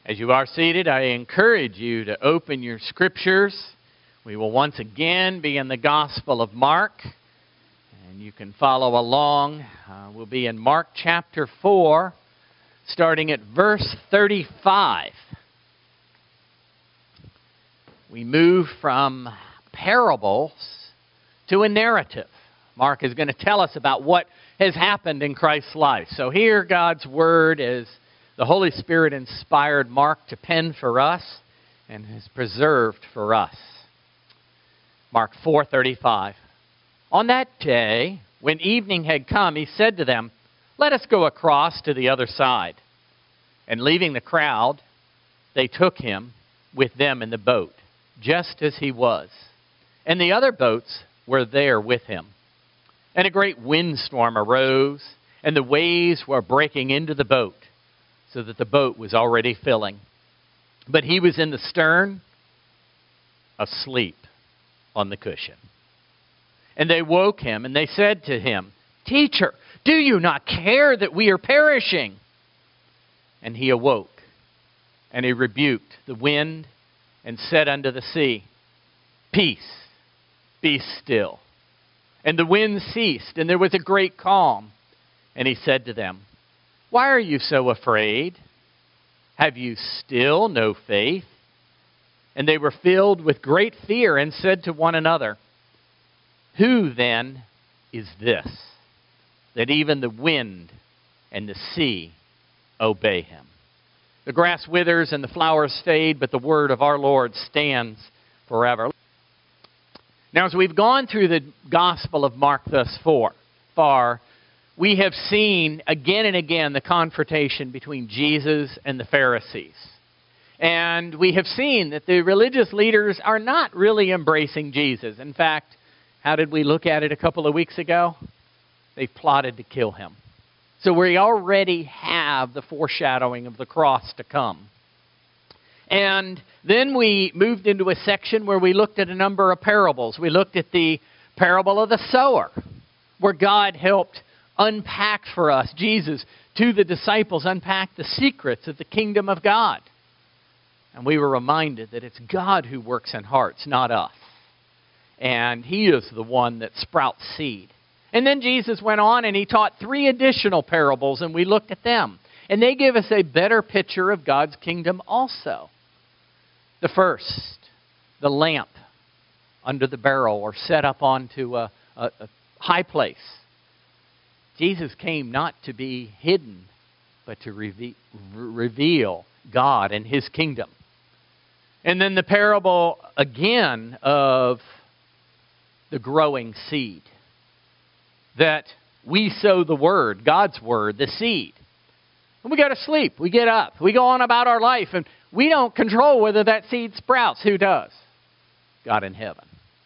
As you are seated, I encourage you to open your scriptures. We will once again be in the Gospel of Mark, and you can follow along. We'll be in Mark chapter 4, starting at verse 35. We move from parables to a narrative. Mark is going to tell us about what has happened in Christ's life. So here God's Word is the Holy Spirit inspired Mark to pen for us and has preserved for us. Mark 4:35. On that day, when evening had come, he said to them, "Let us go across to the other side." And leaving the crowd, they took him with them in the boat, just as he was. And the other boats were there with him. And a great windstorm arose, and the waves were breaking into the boat, so that the boat was already filling. But he was in the stern, asleep on the cushion. And they woke him, and they said to him, "Teacher, do you not care that we are perishing?" And he awoke, and he rebuked the wind, and said unto the sea, "Peace, be still." And the wind ceased, and there was a great calm. And he said to them, "Why are you so afraid? Have you still no faith?" And they were filled with great fear and said to one another, "Who then is this, that even the wind and the sea obey him?" The grass withers and the flowers fade, but the word of our Lord stands forever. Now, as we've gone through the Gospel of Mark thus far, we have seen again and again the confrontation between Jesus and the Pharisees. And we have seen that the religious leaders are not really embracing Jesus. In fact, how did we look at it a couple of weeks ago? They plotted to kill him. So we already have the foreshadowing of the cross to come. And then we moved into a section where we looked at a number of parables. We looked at the parable of the sower, where God helped unpack for us, Jesus, to the disciples, unpack the secrets of the kingdom of God. And we were reminded that it's God who works in hearts, not us. And He is the one that sprouts seed. And then Jesus went on and He taught 3 additional parables, and we looked at them. And they give us a better picture of God's kingdom also. The first, the lamp under the barrel or set up onto a high place. Jesus came not to be hidden, but to reveal God and His kingdom. And then the parable, again, of the growing seed. That we sow the Word, God's Word, the seed. And we go to sleep, we get up, we go on about our life, and we don't control whether that seed sprouts. Who does? God in heaven.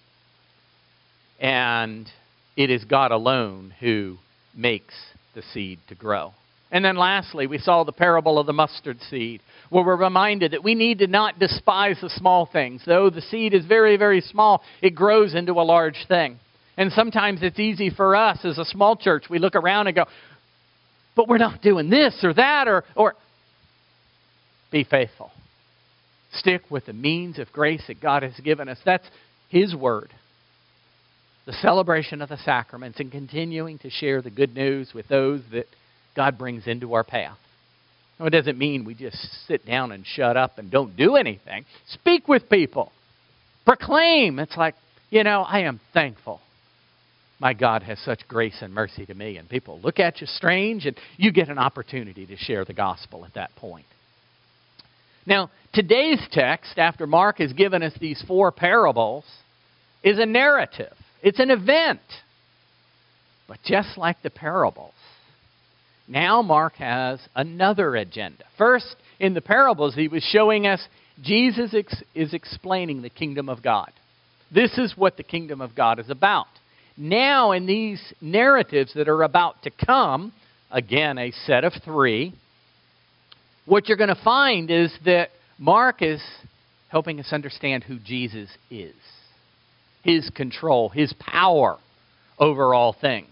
And it is God alone who makes the seed to grow. And then lastly, we saw the parable of the mustard seed, where we're reminded that we need to not despise the small things. Though the seed is very, very small, it grows into a large thing. And sometimes it's easy for us as a small church. We look around and go, but we're not doing this or that, or be faithful. Stick with the means of grace that God has given us. That's His Word. The celebration of the sacraments and continuing to share the good news with those that God brings into our path. Now, it doesn't mean we just sit down and shut up and don't do anything. Speak with people. Proclaim. It's like, I am thankful. My God has such grace and mercy to me. And people look at you strange, and you get an opportunity to share the gospel at that point. Now, today's text, after Mark has given us these 4 parables, is a narrative. It's an event. But just like the parables, now Mark has another agenda. First, in the parables, he was showing us Jesus is explaining the kingdom of God. This is what the kingdom of God is about. Now, in these narratives that are about to come, again, a set of 3, what you're going to find is that Mark is helping us understand who Jesus is. His control, His power over all things.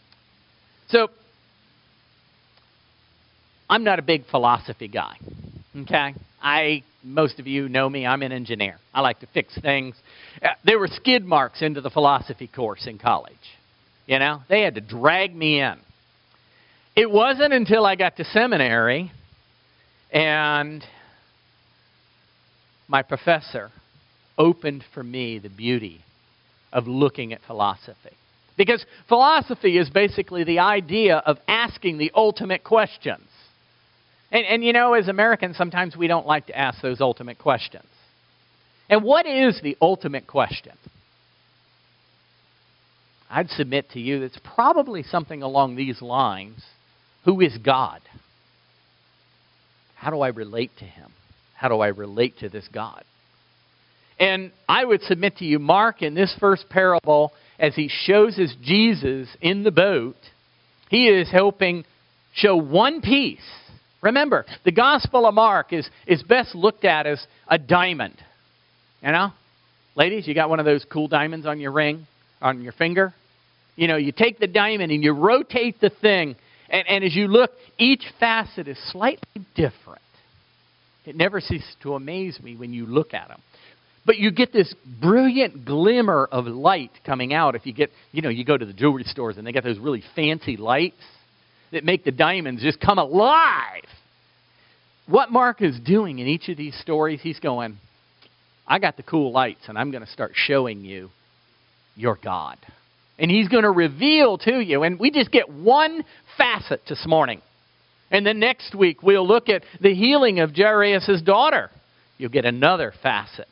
So, I'm not a big philosophy guy. Okay? Most of you know me, I'm an engineer. I like to fix things. There were skid marks into the philosophy course in college. You know, they had to drag me in. It wasn't until I got to seminary and my professor opened for me the beauty of looking at philosophy. Because philosophy is basically the idea of asking the ultimate questions. And you know, as Americans, sometimes we don't like to ask those ultimate questions. And what is the ultimate question? I'd submit to you that's probably something along these lines. Who is God? How do I relate to Him? How do I relate to this God? And I would submit to you, Mark, in this first parable, as he shows us Jesus in the boat, he is helping show one piece. Remember, the Gospel of Mark is best looked at as a diamond. You know? Ladies, you got one of those cool diamonds on your ring, on your finger? You know, you take the diamond and you rotate the thing, and as you look, each facet is slightly different. It never ceases to amaze me when you look at them. But you get this brilliant glimmer of light coming out if you get, you go to the jewelry stores and they got those really fancy lights that make the diamonds just come alive. What Mark is doing in each of these stories, he's going, I got the cool lights and I'm going to start showing you your God. And he's going to reveal to you, and we just get one facet this morning. And then next week we'll look at the healing of Jairus' daughter. You'll get another facet.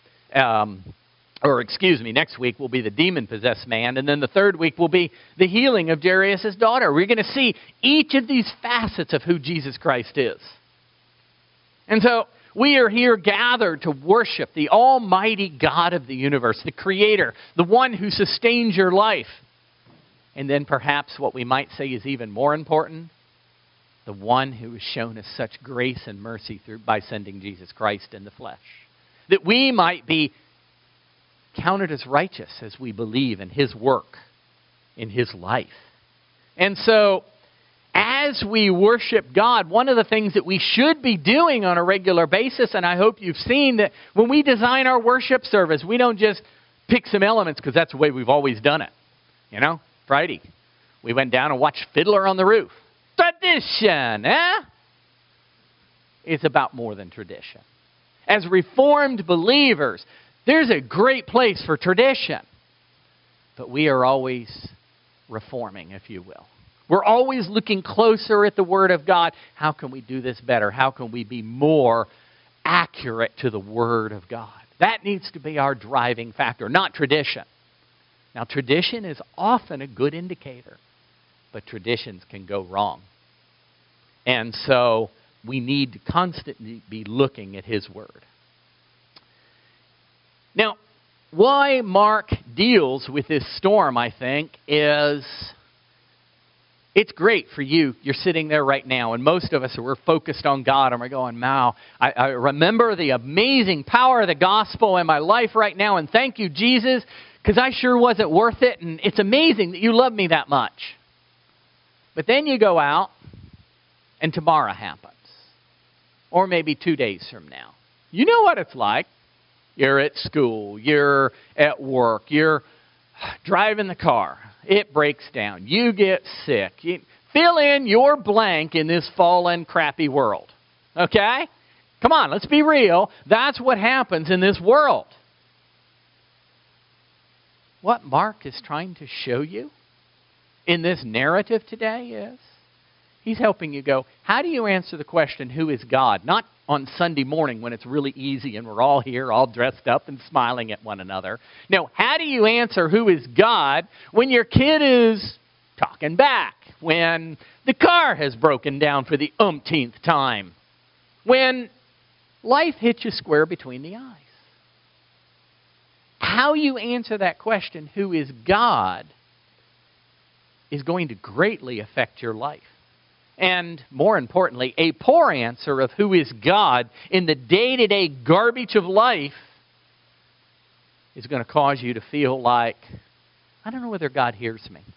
Next week will be the demon-possessed man, and then the third week will be the healing of Jairus' daughter. We're going to see each of these facets of who Jesus Christ is. And so we are here gathered to worship the almighty God of the universe, the Creator, the one who sustains your life. And then perhaps what we might say is even more important, the one who has shown us such grace and mercy by sending Jesus Christ in the flesh, that we might be counted as righteous as we believe in His work, in His life. And so, as we worship God, one of the things that we should be doing on a regular basis, and I hope you've seen that when we design our worship service, we don't just pick some elements because that's the way we've always done it. You know, Friday, we went down and watched Fiddler on the Roof. Tradition, eh? It's about more than tradition. As Reformed believers, there's a great place for tradition. But we are always reforming, if you will. We're always looking closer at the Word of God. How can we do this better? How can we be more accurate to the Word of God? That needs to be our driving factor, not tradition. Now, tradition is often a good indicator, but traditions can go wrong. And so we need to constantly be looking at His Word. Now, why Mark deals with this storm, I think, is it's great for you. You're sitting there right now, and most of us, we're focused on God, and we're going, wow, I remember the amazing power of the gospel in my life right now, and thank you, Jesus, because I sure wasn't worth it, and it's amazing that you love me that much. But then you go out, and tomorrow happens. Or maybe 2 days from now. You know what it's like. You're at school. You're at work. You're driving the car. It breaks down. You get sick. You fill in your blank in this fallen, crappy world. Okay? Come on, let's be real. That's what happens in this world. What Mark is trying to show you in this narrative today is he's helping you go, how do you answer the question, who is God? Not on Sunday morning when it's really easy and we're all here, all dressed up and smiling at one another. No, how do you answer who is God when your kid is talking back? When the car has broken down for the umpteenth time? When life hits you square between the eyes? How you answer that question, who is God, is going to greatly affect your life. And more importantly, a poor answer of who is God in the day-to-day garbage of life is going to cause you to feel like, I don't know whether God hears me.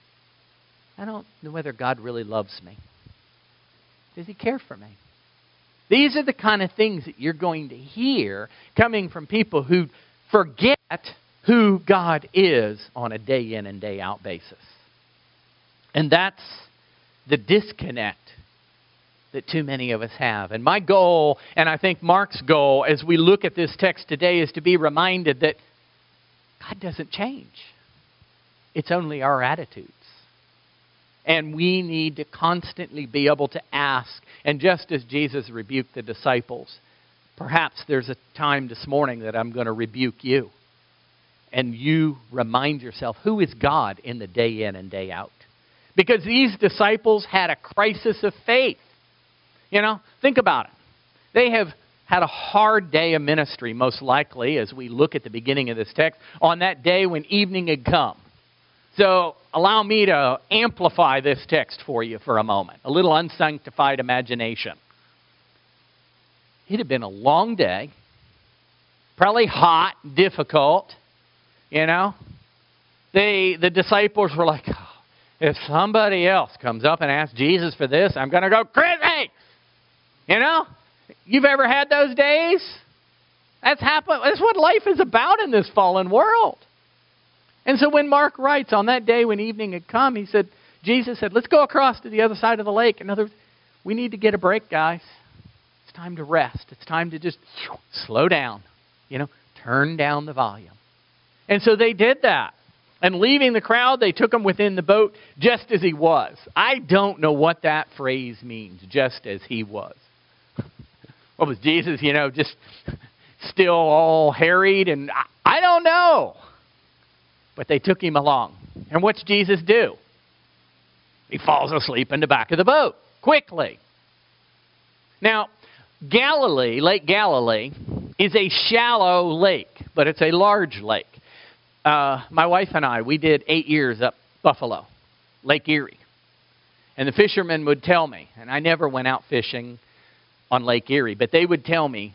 I don't know whether God really loves me. Does He care for me? These are the kind of things that you're going to hear coming from people who forget who God is on a day in and day out basis. And that's the disconnect that too many of us have. And my goal, and I think Mark's goal as we look at this text today, is to be reminded that God doesn't change. It's only our attitudes. And we need to constantly be able to ask, and just as Jesus rebuked the disciples, perhaps there's a time this morning that I'm going to rebuke you. And you remind yourself, who is God in the day in and day out? Because these disciples had a crisis of faith. You know, think about it. They have had a hard day of ministry, most likely, as we look at the beginning of this text, on that day when evening had come. So allow me to amplify this text for you for a moment. A little unsanctified imagination. It had been a long day, probably hot, difficult, you know. The disciples were like, oh, if somebody else comes up and asks Jesus for this, I'm going to go crazy. You know? You've ever had those days? That's what life is about in this fallen world. And so when Mark writes, on that day when evening had come, Jesus said, let's go across to the other side of the lake. In other words, we need to get a break, guys. It's time to rest. It's time to just slow down. You know, turn down the volume. And so they did that. And leaving the crowd, they took him within the boat just as he was. I don't know what that phrase means, just as he was. What was Jesus, just still all harried? And I don't know. But they took him along. And what's Jesus do? He falls asleep in the back of the boat, quickly. Now, Lake Galilee, is a shallow lake, but it's a large lake. My wife and I, we did 8 years up Buffalo, Lake Erie. And the fishermen would tell me, and I never went out fishing on Lake Erie, but they would tell me,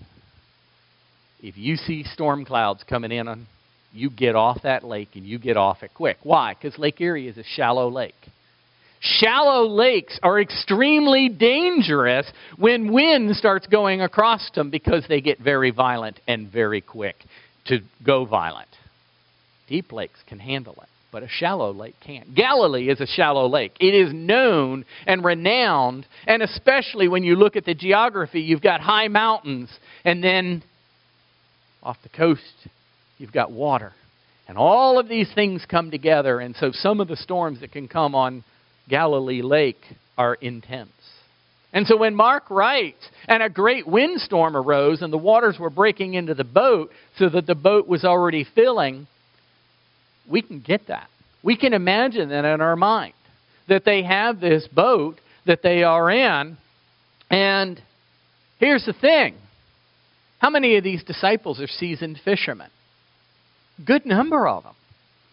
if you see storm clouds coming in, you get off that lake and you get off it quick. Why? Because Lake Erie is a shallow lake. Shallow lakes are extremely dangerous when wind starts going across them because they get very violent and very quick to go violent. Deep lakes can handle it, but a shallow lake can't. Galilee is a shallow lake. It is known and renowned, and especially when you look at the geography, you've got high mountains, and then off the coast, you've got water. And all of these things come together, and so some of the storms that can come on Galilee Lake are intense. And so when Mark writes, and a great windstorm arose, and the waters were breaking into the boat so that the boat was already filling, we can get that. We can imagine that in our mind, that they have this boat that they are in. And here's the thing. How many of these disciples are seasoned fishermen? Good number of them.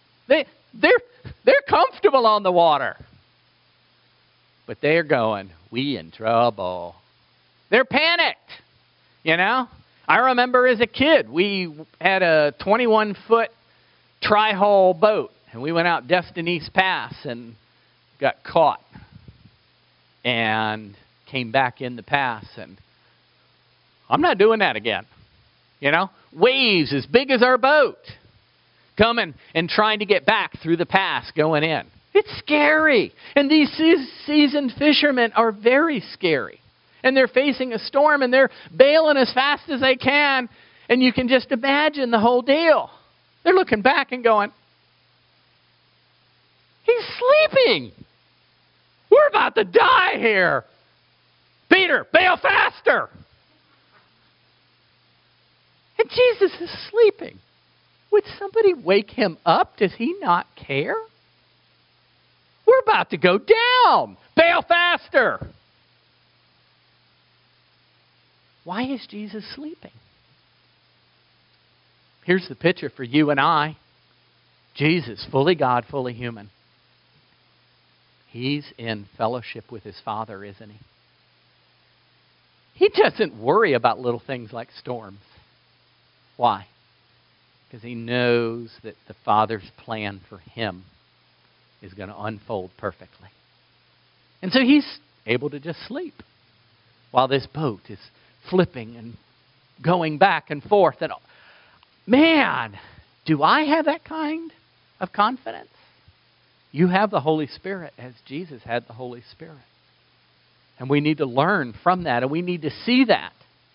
They're comfortable on the water. But they're going, we in trouble. They're panicked, I remember as a kid, we had a 21-foot tri-hull boat, and we went out Destiny's Pass and got caught and came back in the pass, and I'm not doing that again. Waves as big as our boat coming and trying to get back through the pass going in. It's scary. And these seasoned fishermen are very scary. And they're facing a storm, and they're bailing as fast as they can, and you can just imagine the whole deal. They're looking back and going, he's sleeping. We're about to die here. Peter, bail faster. And Jesus is sleeping. Would somebody wake him up? Does he not care? We're about to go down. Bail faster. Why is Jesus sleeping? Here's the picture for you and I. Jesus, fully God, fully human. He's in fellowship with his Father, isn't he? He doesn't worry about little things like storms. Why? Because he knows that the Father's plan for him is going to unfold perfectly. And so he's able to just sleep while this boat is flipping and going back and forth. And man, do I have that kind of confidence? You have the Holy Spirit as Jesus had the Holy Spirit. And we need to learn from that, and we need to see that.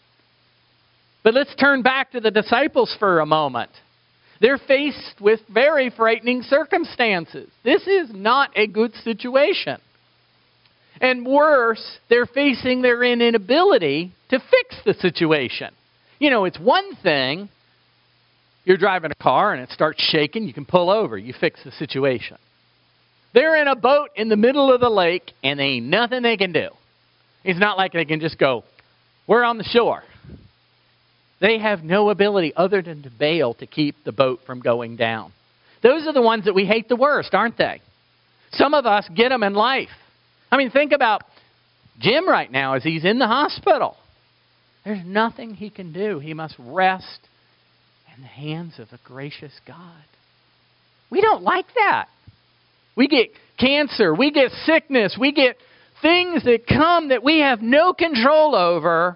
But let's turn back to the disciples for a moment. They're faced with very frightening circumstances. This is not a good situation. And worse, they're facing their inability to fix the situation. You know, it's one thing, you're driving a car and it starts shaking, you can pull over, you fix the situation. They're in a boat in the middle of the lake and there ain't nothing they can do. It's not like they can just go, we're on the shore. They have no ability other than to bail to keep the boat from going down. Those are the ones that we hate the worst, aren't they? Some of us get them in life. I mean, think about Jim right now as he's in the hospital. There's nothing he can do. He must rest in the hands of a gracious God. We don't like that. We get cancer. We get sickness. We get things that come that we have no control over.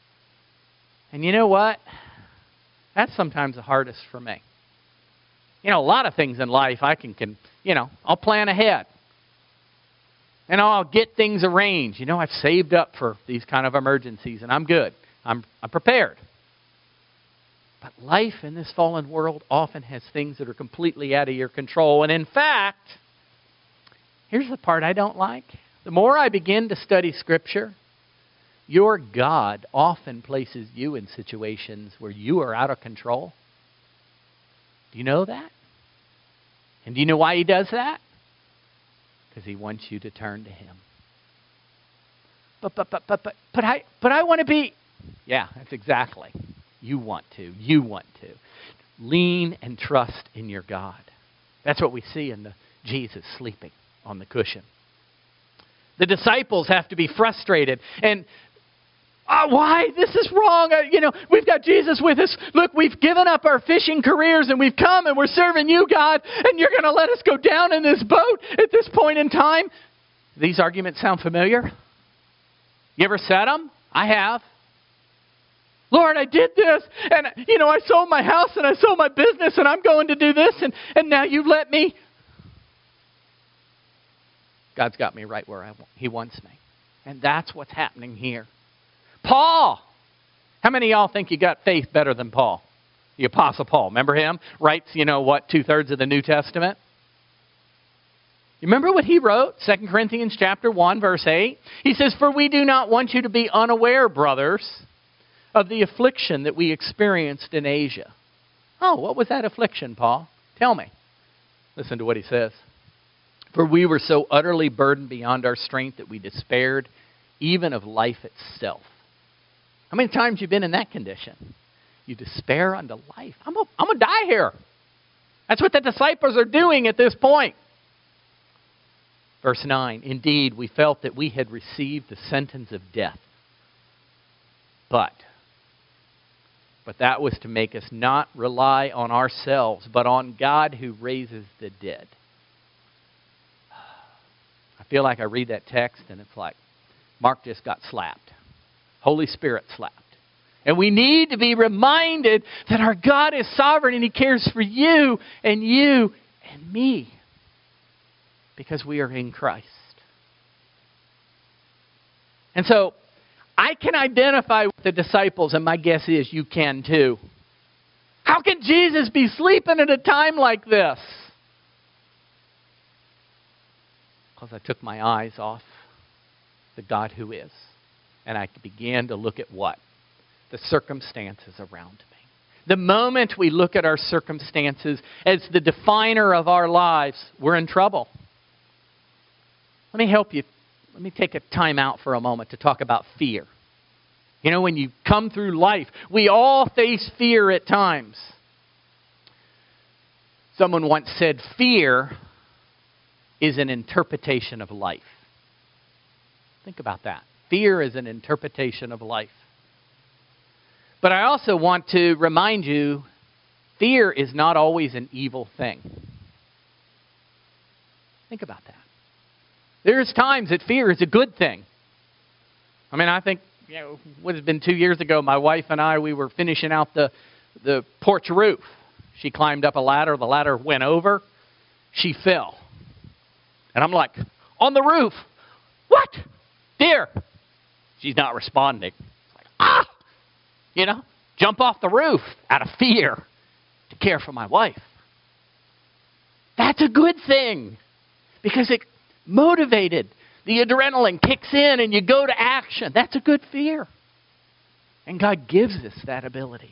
And you know what? That's sometimes the hardest for me. You know, a lot of things in life I can I'll plan ahead. And I'll get things arranged. You know, I've saved up for these kind of emergencies, and I'm good. I'm prepared. But life in this fallen world often has things that are completely out of your control. And in fact, here's the part I don't like. The more I begin to study Scripture, your God often places you in situations where you are out of control. Do you know that? And do you know why He does that? Because He wants you to turn to Him. But I want to be... Yeah, that's exactly. You want to. You want to. Lean and trust in your God. That's what we see in Jesus sleeping on the cushion. The disciples have to be frustrated. And why? This is wrong. We've got Jesus with us. Look, we've given up our fishing careers and we've come and we're serving you, God, and you're going to let us go down in this boat at this point in time? These arguments sound familiar? You ever said them? I have. Lord, I did this, and I sold my house and I sold my business and I'm going to do this, and now you let me. God's got me right where He wants me. And that's what's happening here. Paul. How many of y'all think you got faith better than Paul? The Apostle Paul. Remember him? Writes, 2/3 of the New Testament. You remember what he wrote? 2 Corinthians chapter 1, verse 8. He says, "For we do not want you to be unaware, brothers, of the affliction that we experienced in Asia." Oh, what was that affliction, Paul? Tell me. Listen to what he says. "For we were so utterly burdened beyond our strength that we despaired even of life itself." How many times you've been in that condition? You despair unto life. I'm going to die here. That's what the disciples are doing at this point. Verse 9, "Indeed, we felt that we had received the sentence of death. But that was to make us not rely on ourselves, but on God who raises the dead." I feel like I read that text and it's like Mark just got slapped. Holy Spirit slapped. And we need to be reminded that our God is sovereign and He cares for you and me. Because we are in Christ. And so, I can identify with the disciples, and my guess is you can too. How can Jesus be sleeping at a time like this? Because I took my eyes off the God who is. And I began to look at what? The circumstances around me. The moment we look at our circumstances as the definer of our lives, we're in trouble. Let me help you. Let me take a time out for a moment to talk about fear. When you come through life, we all face fear at times. Someone once said, fear is an interpretation of life. Think about that. Fear is an interpretation of life. But I also want to remind you, fear is not always an evil thing. Think about that. There's times that fear is a good thing. I think what has been 2 years ago, my wife and I, we were finishing out the porch roof. She climbed up a ladder. The ladder went over. She fell. And I'm like, on the roof. What? Dear. She's not responding. Like, jump off the roof out of fear to care for my wife. That's a good thing because it motivated. The adrenaline kicks in and you go to action. That's a good fear. And God gives us that ability.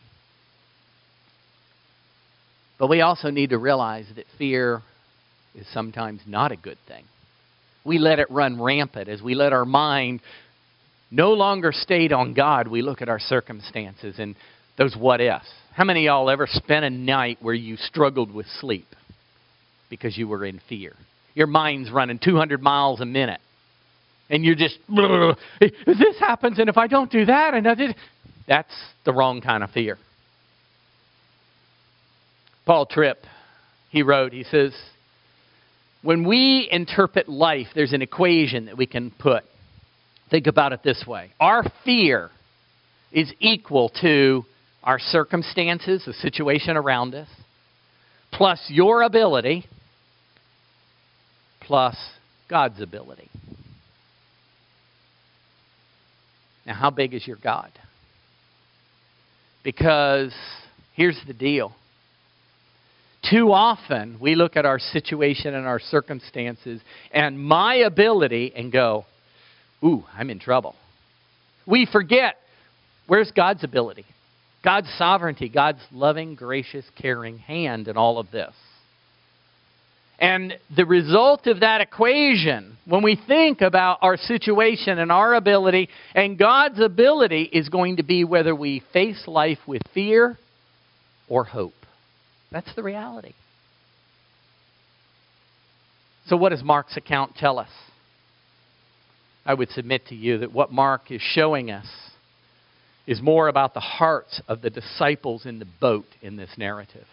But we also need to realize that fear is sometimes not a good thing. We let it run rampant as we let our mind no longer stayed on God. We look at our circumstances and those what ifs. How many of y'all ever spent a night where you struggled with sleep because you were in fear? Your mind's running 200 miles a minute. And you're just, if this happens and if I don't do that, that's the wrong kind of fear. Paul Tripp, he wrote, he says, when we interpret life, there's an equation that we can put. Think about it this way. Our fear is equal to our circumstances, the situation around us, plus your ability, plus God's ability. Now, how big is your God? Because here's the deal. Too often, we look at our situation and our circumstances and my ability and go, ooh, I'm in trouble. We forget, where's God's ability? God's sovereignty, God's loving, gracious, caring hand in all of this. And the result of that equation, when we think about our situation and our ability, and God's ability is going to be whether we face life with fear or hope. That's the reality. So what does Mark's account tell us? I would submit to you that what Mark is showing us is more about the hearts of the disciples in the boat in this narrative.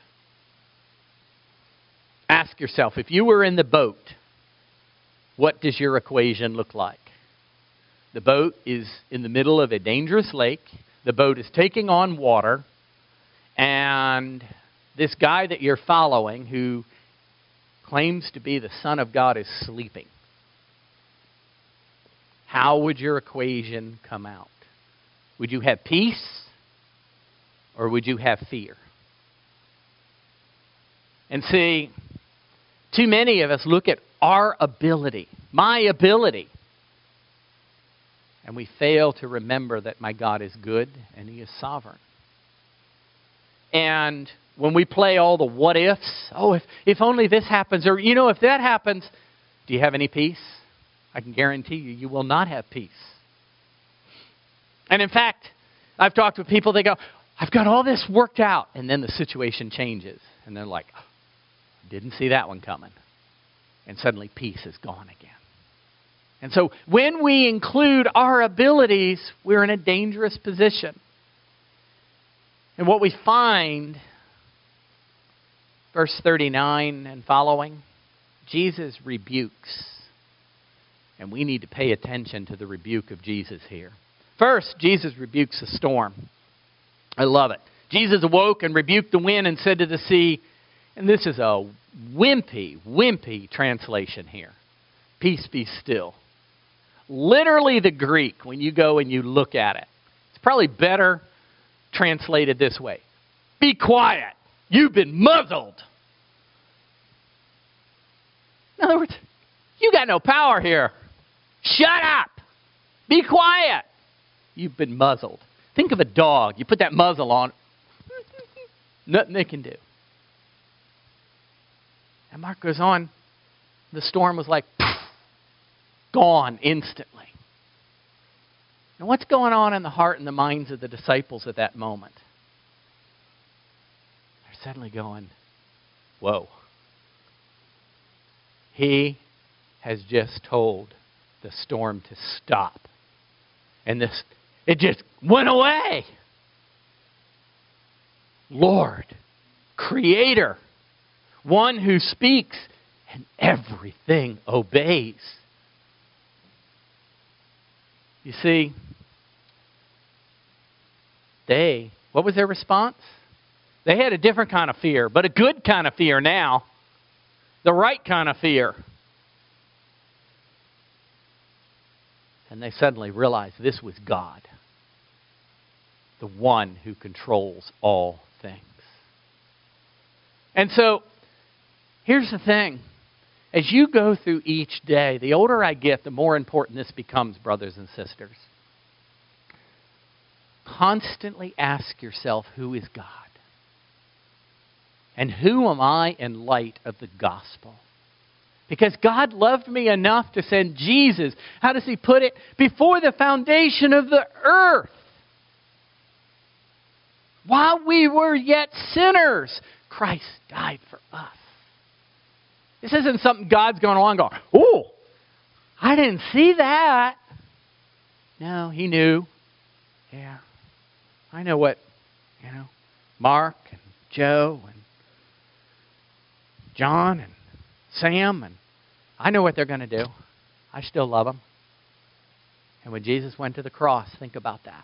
Ask yourself, if you were in the boat, what does your equation look like? The boat is in the middle of a dangerous lake. The boat is taking on water. And this guy that you're following, who claims to be the Son of God, is sleeping. How would your equation come out? Would you have peace or would you have fear? And see, too many of us look at our ability, my ability, and we fail to remember that my God is good and He is sovereign. And when we play all the what ifs, if only this happens, or if that happens, do you have any peace? I can guarantee you will not have peace. And in fact, I've talked with people, they go, I've got all this worked out, and then the situation changes. And they're like, didn't see that one coming. And suddenly peace is gone again. And so when we include our abilities, we're in a dangerous position. And what we find, verse 39 and following, Jesus rebukes. And we need to pay attention to the rebuke of Jesus here. First, Jesus rebukes a storm. I love it. Jesus awoke and rebuked the wind and said to the sea, and this is a wimpy translation here. Peace be still. Literally the Greek, when you go and you look at it, it's probably better translated this way. Be quiet. You've been muzzled. In other words, you got no power here. Shut up. Be quiet. You've been muzzled. Think of a dog. You put that muzzle on. Nothing they can do. And Mark goes on. The storm was like, poof, gone instantly. Now what's going on in the heart and the minds of the disciples at that moment? They're suddenly going, whoa. He has just told the storm to stop. And it just went away. Lord, Creator, one who speaks and everything obeys. You see, what was their response? They had a different kind of fear, but a good kind of fear now. The right kind of fear. And they suddenly realized this was God, the one who controls all things. And so, here's the thing. As you go through each day, the older I get, the more important this becomes, brothers and sisters. Constantly ask yourself, who is God? And who am I in light of the gospel? Because God loved me enough to send Jesus, how does He put it? Before the foundation of the earth. While we were yet sinners, Christ died for us. This isn't something God's going along going, oh, I didn't see that. No, He knew. Yeah, I know what, Mark and Joe and John and Sam, and I know what they're going to do. I still love them. And when Jesus went to the cross, think about that.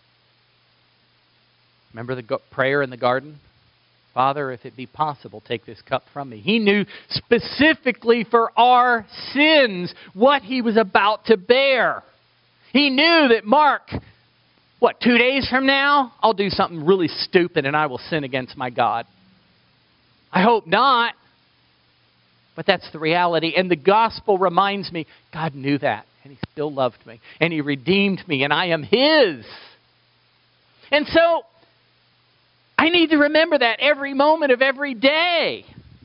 Remember the prayer in the garden? Father, if it be possible, take this cup from me. He knew specifically for our sins what He was about to bear. He knew that Mark, 2 days from now, I'll do something really stupid and I will sin against my God. I hope not. But that's the reality. And the gospel reminds me, God knew that. And He still loved me. And He redeemed me. And I am His. And so, I need to remember that every moment of every day.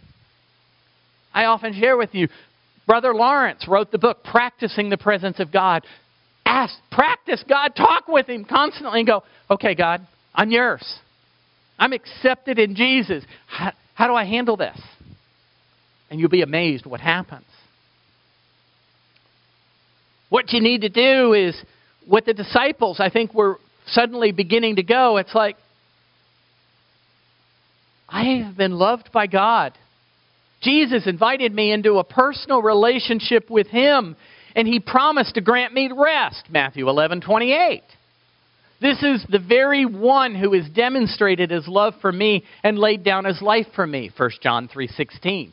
I often share with you, Brother Lawrence wrote the book, Practicing the Presence of God. Practice God, talk with Him constantly and go, okay, God, I'm yours. I'm accepted in Jesus. How do I handle this? And you'll be amazed what happens. What you need to do is, with the disciples, I think we're suddenly beginning to go, it's like, I have been loved by God. Jesus invited me into a personal relationship with Him, and He promised to grant me rest, Matthew 11:28. This is the very one who has demonstrated His love for me and laid down His life for me, 1 John 3:16.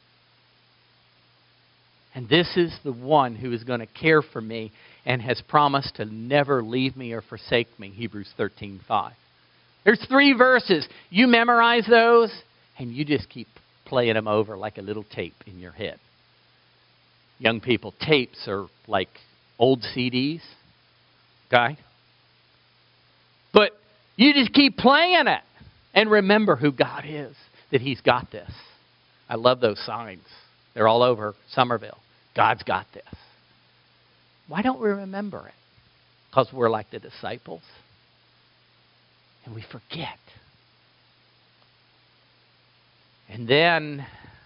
And this is the one who is going to care for me and has promised to never leave me or forsake me, Hebrews 13:5. There's 3 verses. You memorize those, and you just keep playing them over like a little tape in your head. Young people, tapes are like old CDs, okay? But you just keep playing it and remember who God is, that He's got this. I love those signs. They're all over Somerville. God's got this. Why don't we remember it? Because we're like the disciples. And we forget. And then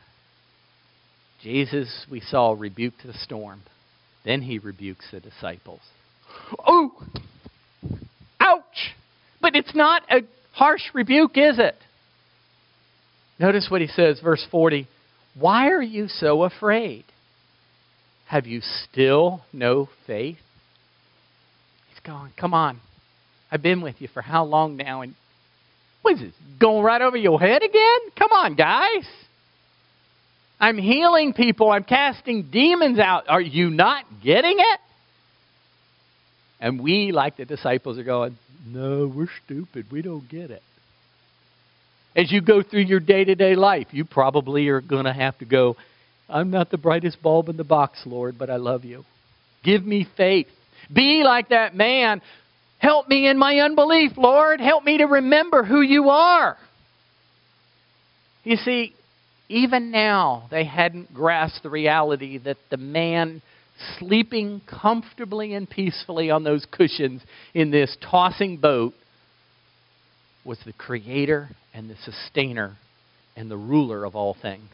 Jesus, we saw, rebuked the storm. Then He rebukes the disciples. Oh! Ouch! But it's not a harsh rebuke, is it? Notice what He says, verse 40. Why are you so afraid? Have you still no faith? He's going, come on. I've been with you for how long now? And what is this, going right over your head again? Come on, guys. I'm healing people. I'm casting demons out. Are you not getting it? And we, like the disciples, are going, no, we're stupid. We don't get it. As you go through your day-to-day life, you probably are going to have to go, I'm not the brightest bulb in the box, Lord, but I love you. Give me faith. Be like that man. Help me in my unbelief, Lord. Help me to remember who you are. You see, even now, they hadn't grasped the reality that the man sleeping comfortably and peacefully on those cushions in this tossing boat was the creator and the sustainer and the ruler of all things.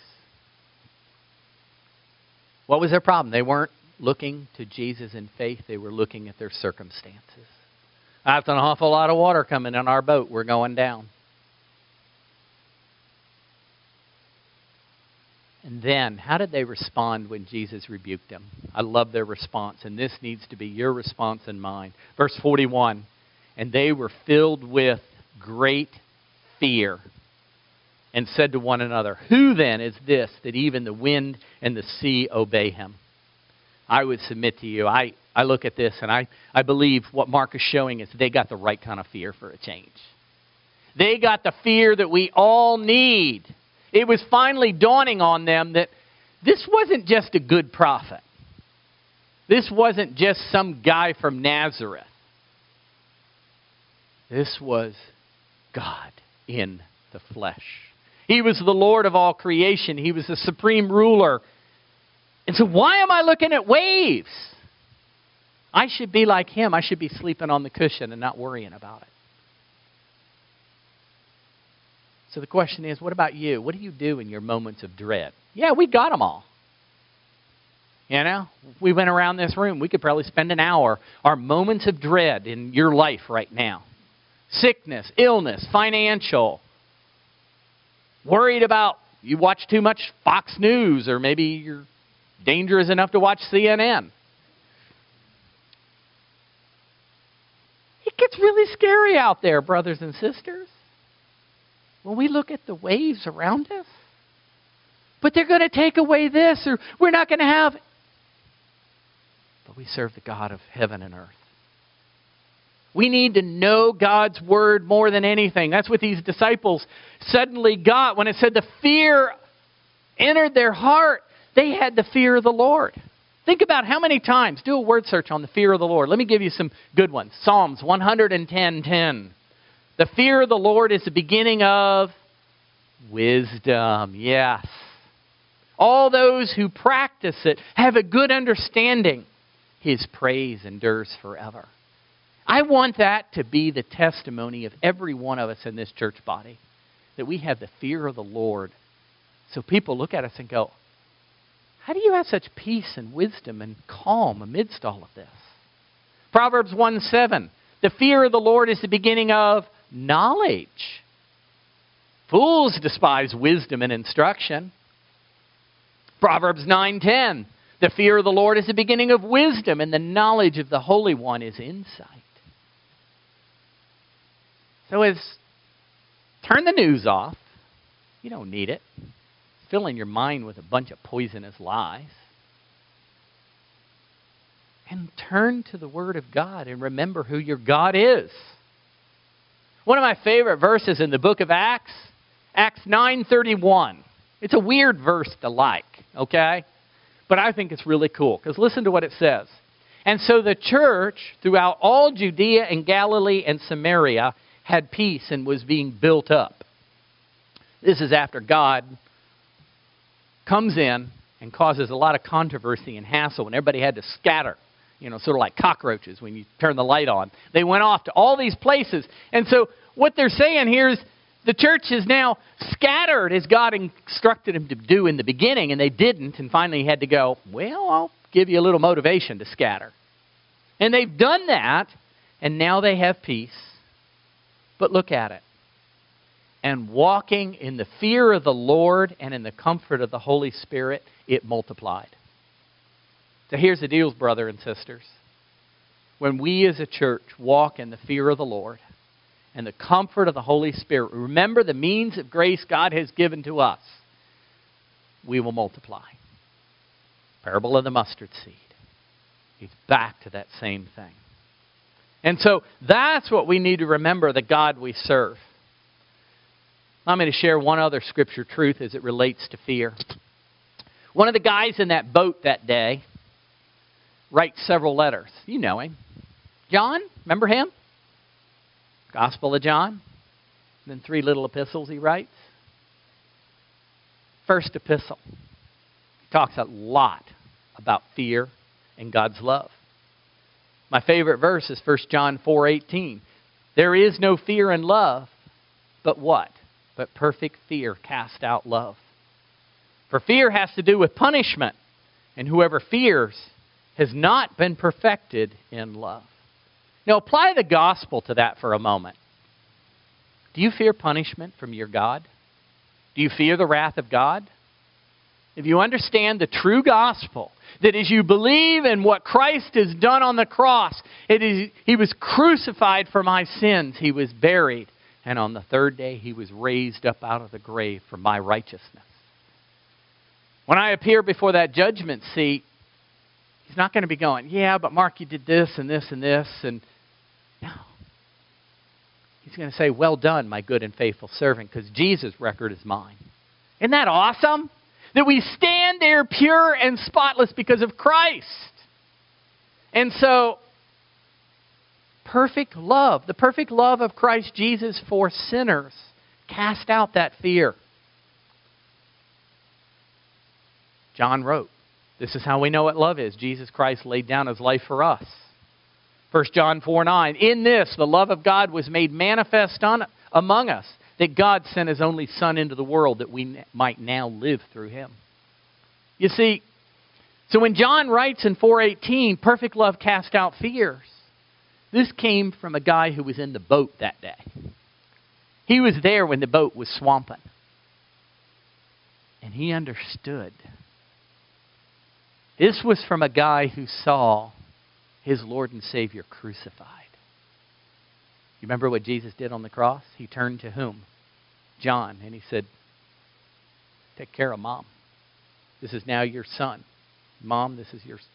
What was their problem? They weren't looking to Jesus in faith. They were looking at their circumstances. I've done an awful lot of water coming in our boat. We're going down. And then, how did they respond when Jesus rebuked them? I love their response, and this needs to be your response and mine. Verse 41, And they were filled with great fear and said to one another, "Who then is this that even the wind and the sea obey him?" I would submit to you, I look at this and I believe what Mark is showing is they got the right kind of fear for a change. They got the fear that we all need. It was finally dawning on them that this wasn't just a good prophet. This wasn't just some guy from Nazareth. This was God in the flesh. He was the Lord of all creation. He was the supreme ruler. And so why am I looking at waves? I should be like him. I should be sleeping on the cushion and not worrying about it. So the question is, what about you? What do you do in your moments of dread? Yeah, we got them all. You know, we went around this room. We could probably spend an hour. Our moments of dread in your life right now. Sickness, illness, financial. Worried about you watch too much Fox News, or maybe you're dangerous enough to watch CNN. It gets really scary out there, brothers and sisters, when we look at the waves around us. But they're going to take away this, or we're not going to have. But we serve the God of heaven and earth. We need to know God's word more than anything. That's what these disciples suddenly got when it said the fear entered their heart. They had the fear of the Lord. Think about how many times. Do a word search on the fear of the Lord. Let me give you some good ones. Psalms 110:10. The fear of the Lord is the beginning of wisdom. Yes. All those who practice it have a good understanding. His praise endures forever. I want that to be the testimony of every one of us in this church body, that we have the fear of the Lord. So people look at us and go, how do you have such peace and wisdom and calm amidst all of this? Proverbs 1:7, the fear of the Lord is the beginning of knowledge. Fools despise wisdom and instruction. Proverbs 9:10, the fear of the Lord is the beginning of wisdom, and the knowledge of the Holy One is insight. So turn the news off. You don't need it. Filling your mind with a bunch of poisonous lies. And turn to the Word of God and remember who your God is. One of my favorite verses in the book of Acts, Acts 9:31. It's a weird verse to like, okay? But I think it's really cool, because listen to what it says. And so the church throughout all Judea and Galilee and Samaria had peace and was being built up. This is after God comes in and causes a lot of controversy and hassle, and everybody had to scatter, sort of like cockroaches when you turn the light on. They went off to all these places. And so what they're saying here is the church is now scattered as God instructed them to do in the beginning, and they didn't, and finally had to go, well, I'll give you a little motivation to scatter. And they've done that, and now they have peace. But look at it. And walking in the fear of the Lord and in the comfort of the Holy Spirit, it multiplied. So here's the deal, brothers and sisters. When we as a church walk in the fear of the Lord and the comfort of the Holy Spirit, remember the means of grace God has given to us, we will multiply. Parable of the mustard seed. He's back to that same thing. And so that's what we need to remember, the God we serve. I'm going to share one other scripture truth as it relates to fear. One of the guys in that boat that day writes several letters. You know him. John, remember him? Gospel of John. And then 3 little epistles he writes. First epistle. He talks a lot about fear and God's love. My favorite verse is 1 John 4:18. There is no fear in love, but what? But perfect fear casts out love. For fear has to do with punishment, and whoever fears has not been perfected in love. Now apply the gospel to that for a moment. Do you fear punishment from your God? Do you fear the wrath of God? If you understand the true gospel, That as you believe in what Christ has done on the cross, He was crucified for my sins. He was buried. And on the third day, He was raised up out of the grave for my righteousness. When I appear before that judgment seat, He's not going to be going, yeah, but Mark, you did this and this and this. And no. He's going to say, well done, my good and faithful servant, because Jesus' record is mine. Isn't that awesome? That we stand there pure and spotless because of Christ. And so, perfect love, the perfect love of Christ Jesus for sinners, cast out that fear. John wrote, this is how we know what love is. Jesus Christ laid down His life for us. 1 John 4:9, in this the love of God was made manifest among us, that God sent His only Son into the world that we might now live through Him. You see, so when John writes in 4:18, perfect love cast out fears, this came from a guy who was in the boat that day. He was there when the boat was swamping. And he understood. This was from a guy who saw his Lord and Savior crucified. You remember what Jesus did on the cross? He turned to whom? John. And He said, take care of Mom. This is now your son. Mom, this is yours.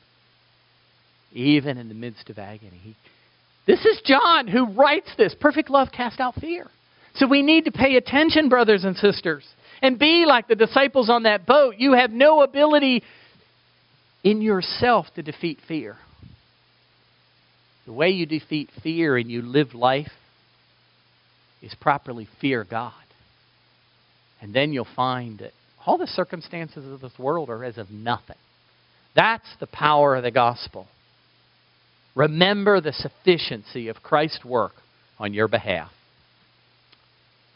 Even in the midst of agony. This is John who writes this. Perfect love cast out fear. So we need to pay attention, brothers and sisters, and be like the disciples on that boat. You have no ability in yourself to defeat fear. The way you defeat fear and you live life is properly fear God. And then you'll find that all the circumstances of this world are as of nothing. That's the power of the gospel. Remember the sufficiency of Christ's work on your behalf.